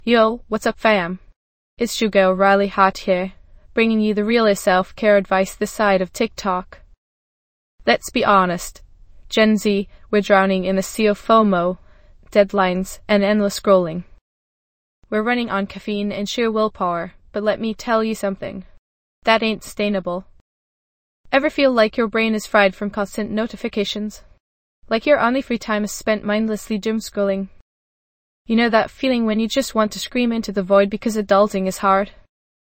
Yo, what's up fam? It's your girl Riley Hart here, bringing you the realest self-care advice this side of TikTok. Let's be honest, Gen Z, we're drowning in a sea of FOMO, deadlines, and endless scrolling. We're running on caffeine and sheer willpower, but let me tell you something. That ain't sustainable. Ever feel like your brain is fried from constant notifications? Like your only free time is spent mindlessly doom scrolling? You know that feeling when you just want to scream into the void because adulting is hard?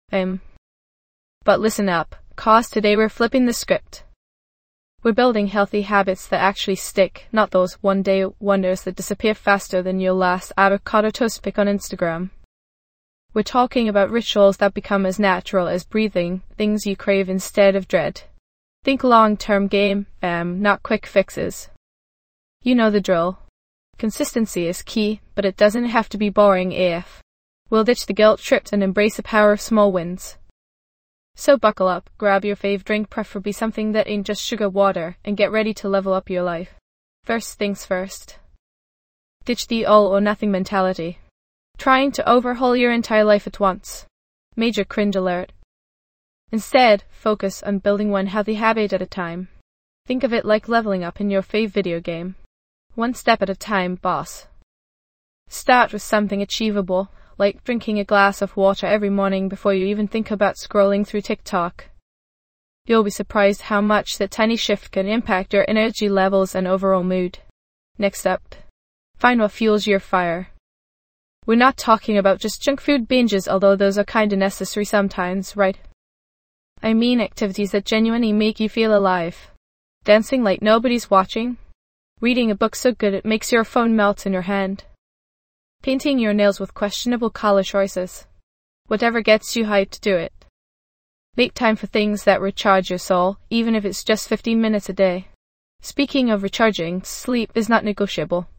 But listen up, cause today we're flipping the script. We're building healthy habits that actually stick, not those one-day wonders that disappear faster than your last avocado toast pic on Instagram. We're talking about rituals that become as natural as breathing, things you crave instead of dread. Think long-term game, not quick fixes. You know the drill. Consistency is key, but it doesn't have to be boring AF. We'll ditch the guilt trips and embrace the power of small wins. So buckle up, grab your fave drink, preferably something that ain't just sugar water, and get ready to level up your life. First things first. Ditch the all or nothing mentality. Trying to overhaul your entire life at once. Major cringe alert. Instead, focus on building one healthy habit at a time. Think of it like leveling up in your fave video game. One step at a time, boss. Start with something achievable, like drinking a glass of water every morning before you even think about scrolling through TikTok. You'll be surprised how much that tiny shift can impact your energy levels and overall mood. Next up, find what fuels your fire. We're not talking about just junk food binges, although those are kinda necessary sometimes, right? I mean activities that genuinely make you feel alive. Dancing like nobody's watching. Reading a book so good it makes your phone melt in your hand. Painting your nails with questionable color choices. Whatever gets you hyped, do it. Make time for things that recharge your soul, even if it's just 15 minutes a day. Speaking of recharging, sleep is not negotiable.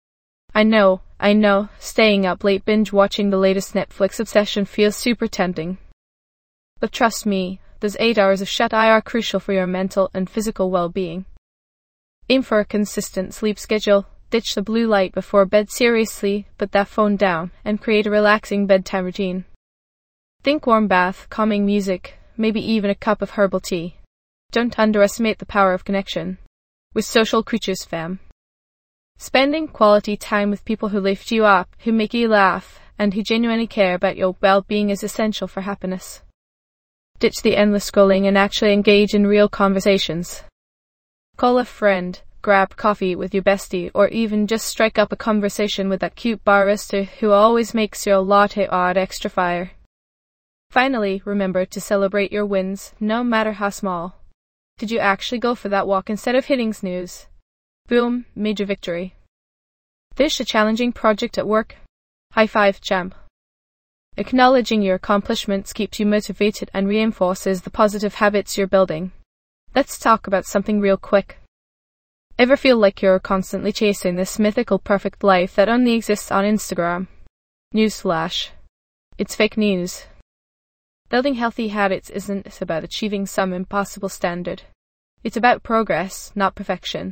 I know, staying up late binge watching the latest Netflix obsession feels super tempting. But trust me, those 8 hours of shut-eye are crucial for your mental and physical well-being. Aim for a consistent sleep schedule, ditch the blue light before bed seriously, put that phone down, and create a relaxing bedtime routine. Think warm bath, calming music, maybe even a cup of herbal tea. Don't underestimate the power of connection. We're social creatures, fam. Spending quality time with people who lift you up, who make you laugh, and who genuinely care about your well-being is essential for happiness. Ditch the endless scrolling and actually engage in real conversations. Call a friend, grab coffee with your bestie, or even just strike up a conversation with that cute barista who always makes your latte art extra fire. Finally, remember to celebrate your wins, no matter how small. Did you actually go for that walk instead of hitting snooze? Boom, major victory. Finish a challenging project at work? High five, champ. Acknowledging your accomplishments keeps you motivated and reinforces the positive habits you're building. Let's talk about something real quick. Ever feel like you're constantly chasing this mythical perfect life that only exists on Instagram? Newsflash. It's fake news. Building healthy habits isn't about achieving some impossible standard. It's about progress, not perfection.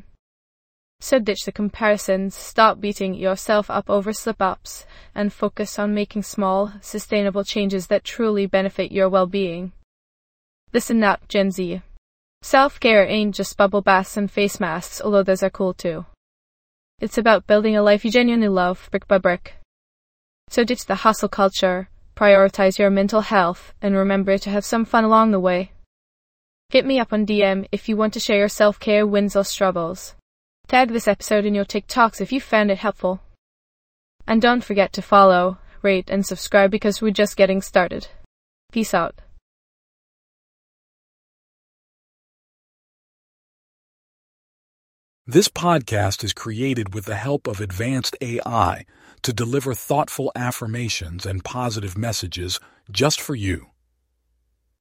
So ditch the comparisons, stop beating yourself up over slip-ups, and focus on making small, sustainable changes that truly benefit your well-being. Listen up, Gen Z. Self-care ain't just bubble baths and face masks, although those are cool too. It's about building a life you genuinely love, brick by brick. So ditch the hustle culture, prioritize your mental health, and remember to have some fun along the way. Hit me up on DM if you want to share your self-care wins or struggles. Tag this episode in your TikToks if you found it helpful. And don't forget to follow, rate, and subscribe because we're just getting started. Peace out. This podcast is created with the help of advanced AI to deliver thoughtful affirmations and positive messages just for you.